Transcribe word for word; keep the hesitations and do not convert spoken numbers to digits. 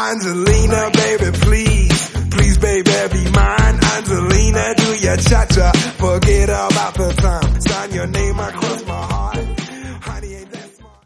Angelina, baby, please, please, baby, be mine. Angelina, do your cha-cha, forget about the time.